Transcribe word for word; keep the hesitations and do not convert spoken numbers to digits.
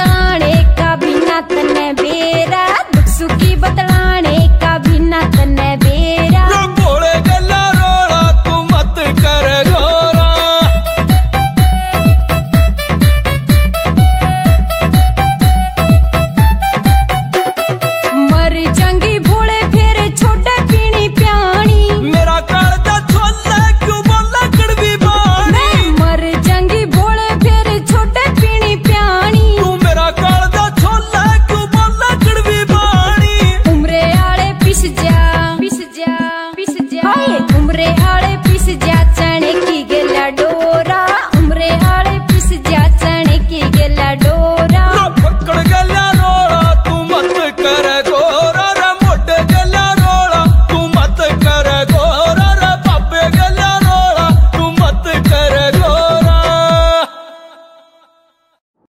बतलाने का बिना तने बेरा, दुख सुखी बतलाने का बिना तने बेरा। भोले गल्ला रोड़ा तू मत कर घोरा, मर जांगी भोले फिर छोटे पीनी प्यानी। मेरा कालजा छोला क्यों बोला कड़वी बानी। मर जांगी भोले फिर छोटे पीनी प्यानी। तू मेरा कालजा छोला क्यों बोला कड़वी बानी। उमरे आले पिस जा पिस जा पिस जा, हाय उमरे आले पिस जा।